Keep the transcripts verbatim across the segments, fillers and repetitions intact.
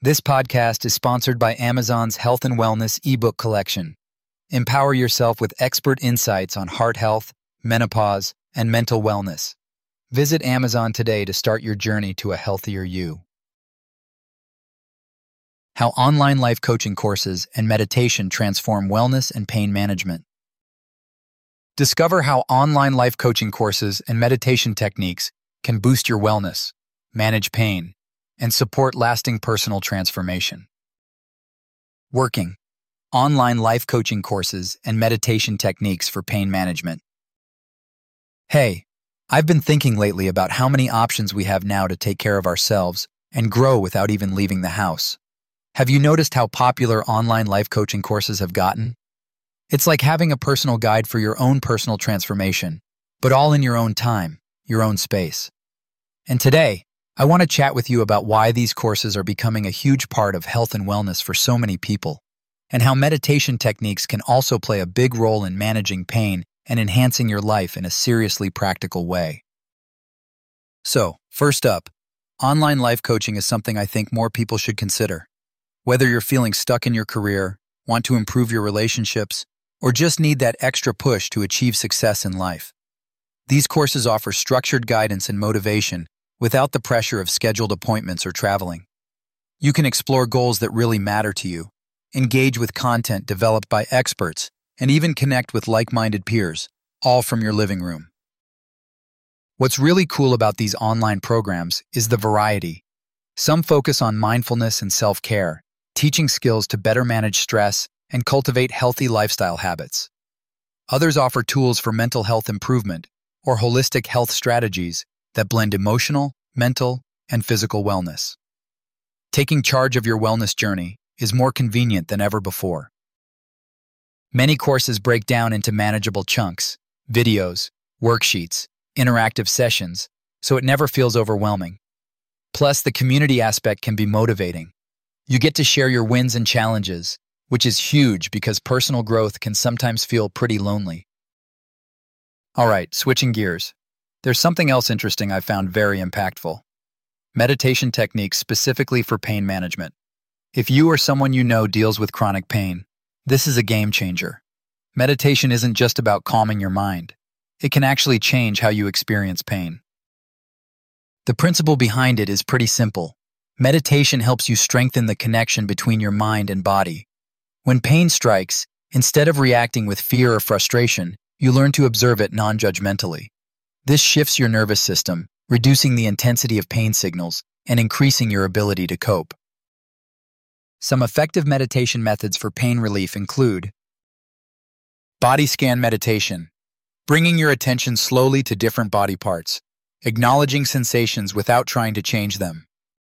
This podcast is sponsored by Amazon's Health and Wellness ebook collection. Empower yourself with expert insights on heart health, menopause, and mental wellness. Visit Amazon today to start your journey to a healthier you. How online life coaching courses and meditation transform wellness and pain management. Discover how online life coaching courses and meditation techniques can boost your wellness, manage pain, and support lasting personal transformation. Working. Online life coaching courses and meditation techniques for pain management. Hey, I've been thinking lately about how many options we have now to take care of ourselves and grow without even leaving the house. Have you noticed how popular online life coaching courses have gotten? It's like having a personal guide for your own personal transformation, but all in your own time, your own space. And today, I want to chat with you about why these courses are becoming a huge part of health and wellness for so many people, and how meditation techniques can also play a big role in managing pain and enhancing your life in a seriously practical way. So, first up, online life coaching is something I think more people should consider. Whether you're feeling stuck in your career, want to improve your relationships, or just need that extra push to achieve success in life. These courses offer structured guidance and motivation without the pressure of scheduled appointments or traveling. You can explore goals that really matter to you, engage with content developed by experts, and even connect with like-minded peers, all from your living room. What's really cool about these online programs is the variety. Some focus on mindfulness and self-care, teaching skills to better manage stress and cultivate healthy lifestyle habits. Others offer tools for mental health improvement or holistic health strategies that blend emotional, mental, and physical wellness. Taking charge of your wellness journey is more convenient than ever before. Many courses break down into manageable chunks, videos, worksheets, interactive sessions, so it never feels overwhelming. Plus, the community aspect can be motivating. You get to share your wins and challenges, which is huge because personal growth can sometimes feel pretty lonely. All right, switching gears. There's something else interesting I found very impactful. Meditation techniques specifically for pain management. If you or someone you know deals with chronic pain, this is a game changer. Meditation isn't just about calming your mind. It can actually change how you experience pain. The principle behind it is pretty simple. Meditation helps you strengthen the connection between your mind and body. When pain strikes, instead of reacting with fear or frustration, you learn to observe it non-judgmentally. This shifts your nervous system, reducing the intensity of pain signals and increasing your ability to cope. Some effective meditation methods for pain relief include body scan meditation, bringing your attention slowly to different body parts, acknowledging sensations without trying to change them.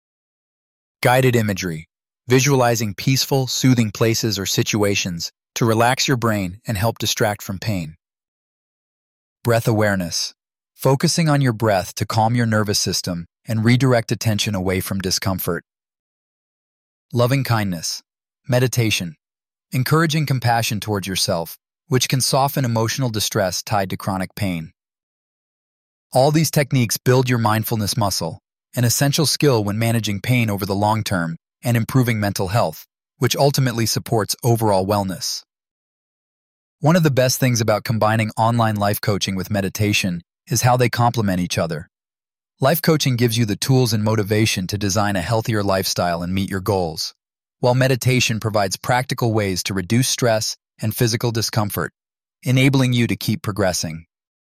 Guided imagery, visualizing peaceful, soothing places or situations to relax your brain and help distract from pain. Breath awareness, focusing on your breath to calm your nervous system and redirect attention away from discomfort. Loving kindness, meditation, encouraging compassion towards yourself, which can soften emotional distress tied to chronic pain. All these techniques build your mindfulness muscle, an essential skill when managing pain over the long term and improving mental health, which ultimately supports overall wellness. One of the best things about combining online life coaching with meditation is how they complement each other. Life coaching gives you the tools and motivation to design a healthier lifestyle and meet your goals, while meditation provides practical ways to reduce stress and physical discomfort, enabling you to keep progressing.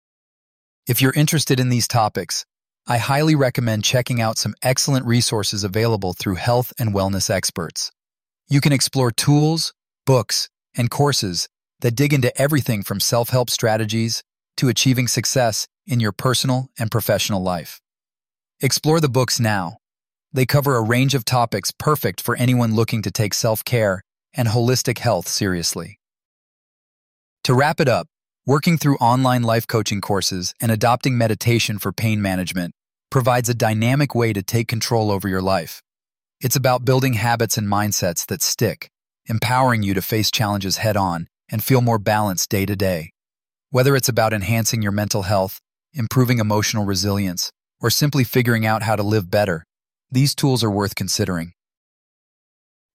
If you're interested in these topics, I highly recommend checking out some excellent resources available through health and wellness experts. You can explore tools, books, and courses that dig into everything from self-help strategies to achieving success in your personal and professional life. Explore the books now. They cover a range of topics perfect for anyone looking to take self-care and holistic health seriously. To wrap it up, working through online life coaching courses and adopting meditation for pain management provides a dynamic way to take control over your life. It's about building habits and mindsets that stick, empowering you to face challenges head-on and feel more balanced day to day. Whether it's about enhancing your mental health, improving emotional resilience, or simply figuring out how to live better, these tools are worth considering.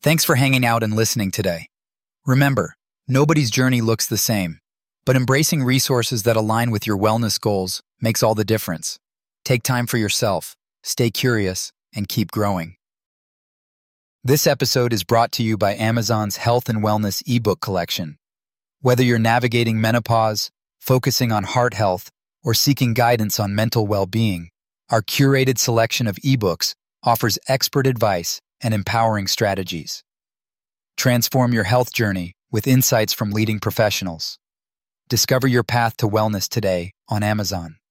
Thanks for hanging out and listening today. Remember, nobody's journey looks the same, but embracing resources that align with your wellness goals makes all the difference. Take time for yourself, stay curious, and keep growing. This episode is brought to you by Amazon's Health and Wellness ebook collection. Whether you're navigating menopause, focusing on heart health, or seeking guidance on mental well-being, our curated selection of ebooks offers expert advice and empowering strategies. Transform your health journey with insights from leading professionals. Discover your path to wellness today on Amazon.